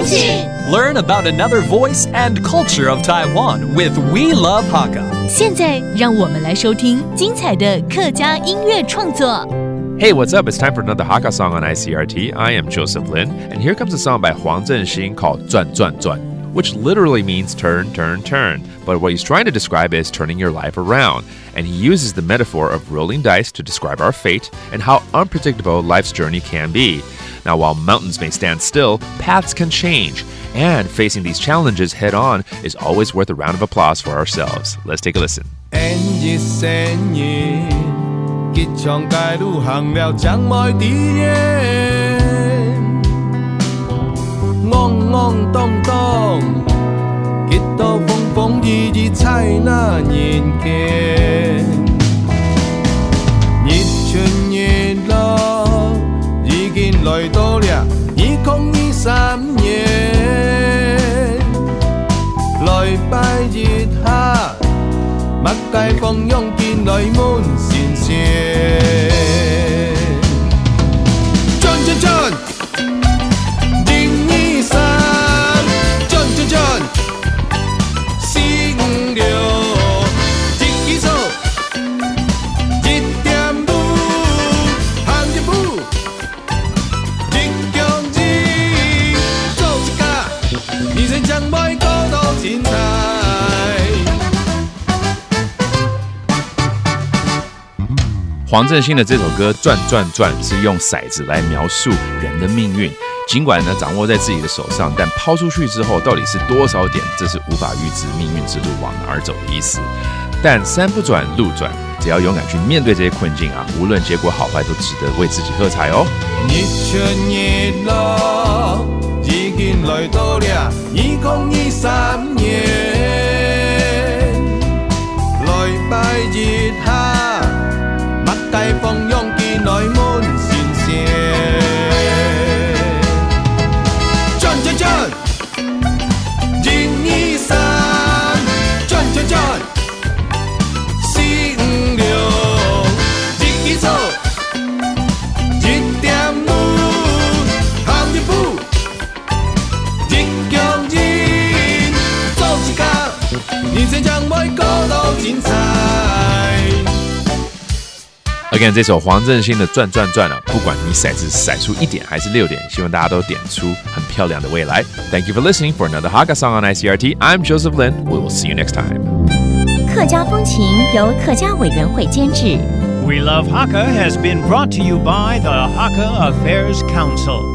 请 Learn about another voice and culture of Taiwan with We Love Hakka. 现在让我们来收听精彩的客家音乐创作。 Hey, what's up? It's time for another Hakka song on ICRT. I am Joseph Lin, and here comes a song by Huang Zhenxing called 转转转, which literally means turn, turn, turn. But what he's trying to describe is turning your life around. And he uses the metaphor of rolling dice to describe our fate and how unpredictable life's journey can be. Now, while mountains may stand still, paths can change. And facing these challenges head on is always worth a round of applause for ourselves. Let's take a listen. 吉祥街路行了将愛啲嘢，懵懵懂懂，吉到風風雨雨在那人間，日出日落已經來到了2023年，來拜熱下。麥界放擁見女滿善善，轉轉轉，223，轉轉轉，456，一手，一點舞，行一步，一腳印，做一家，人生將會過到精彩。 黄振兴的这首歌《转转转》是用骰子来描述人的命运，尽管呢掌握在自己的手上，但抛出去之后到底是多少点，这是无法预知命运之路往哪儿走的意思。但山不转路转，只要勇敢去面对这些困境啊，无论结果好坏，都值得为自己喝彩哦。 日出日落已經來到了2023年，來拜熱下。大放擁見內滿善善，轉轉轉，223，轉轉轉，456，一手，一點舞，行一步，一腳印，做一家，人生將會過到精彩。 Again， 這首黃振興的轉轉轉啊，不管你骰子骰出1點還是6點，希望大家都點出很漂亮的未來。Thank you for listening for another Hakka song on ICRT. I'm Joseph Lin. We will see you next time. 客家风情由客家委员会监制。 We Love Hakka has been brought to you by the Hakka Affairs Council.